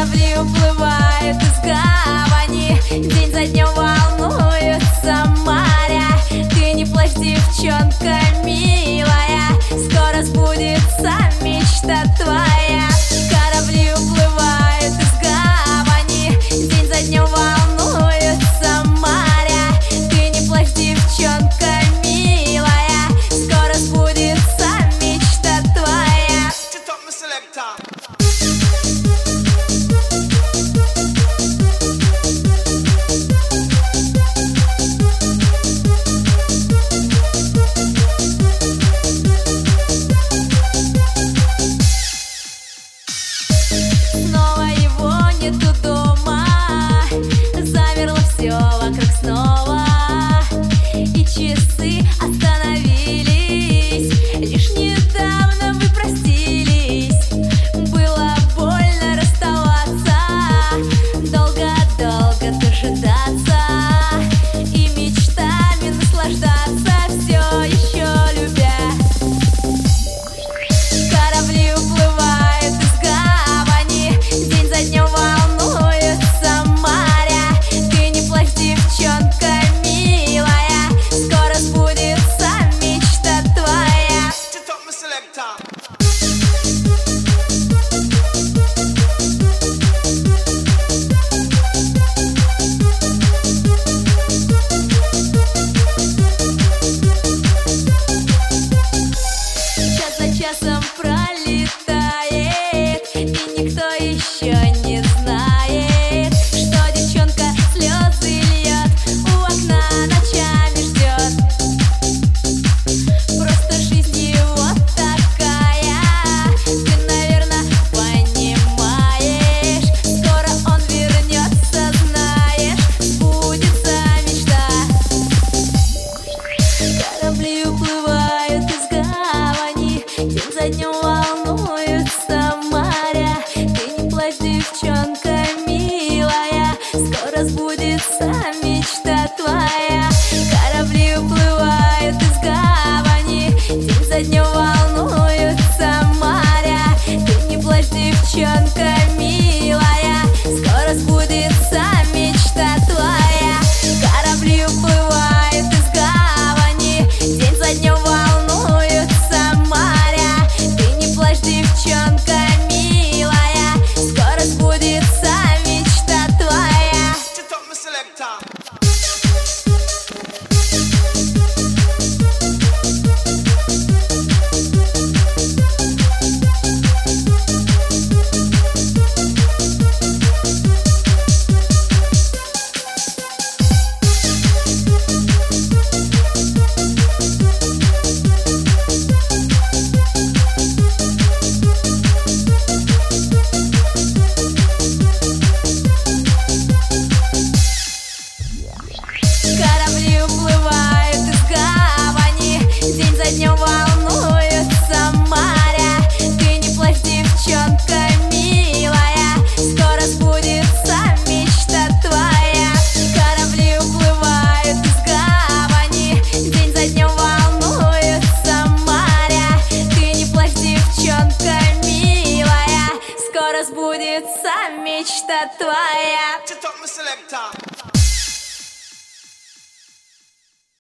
Корабли уплывают из гавани, день за днем волнуются моря. Ты не плачь, девчонка милая, скоро сбудется мечта твоя. Корабли уплывают из гавани, день за днем волнуются моря. Ты не плачь, девчонка милая, скоро сбудется мечта твоя. Снова его нету дома, замерло все вокруг снова, и часы остановились. Лишь недавно вы простились, было больно расставаться, долго-долго дожидаться и мечтами наслаждаться, все еще любя. Корабли уплывают из гавани, день за днем волнуются моря. Ты не плачь, девчонка милая, скоро сбудется мечта твоя. Час за часом пролетает, и никто еще не знает, что девчонка слезы льет, у окна ночами ждет. Просто жизнь его такая, ты, наверное, понимаешь. Скоро он вернется, знаешь, сбудется мечта. Корабли уплывают из гавани, день за днем волнуются моря. Ты не плачь, девчонка милая, скоро сбудется мечта твоя. Корабли уплывают из гавани, день за днем волнуются моря. Ты не плачь, девчонка милая, скоро сбудется мечта твоя. Корабли уплывают из гавани, день за днем волнуются моря. Ты не плачь, девчонка милая, скоро сбудется мечта твоя. Корабли уплывают из гавани, день за днем волнуются моря. Ты не плачь, девчонка милая, скоро сбудется мечта твоя. Корабли уплывают из гавани, день за днем волнуются моря. Ты не плачь, девчонка милая, скоро сбудется мечта твоя.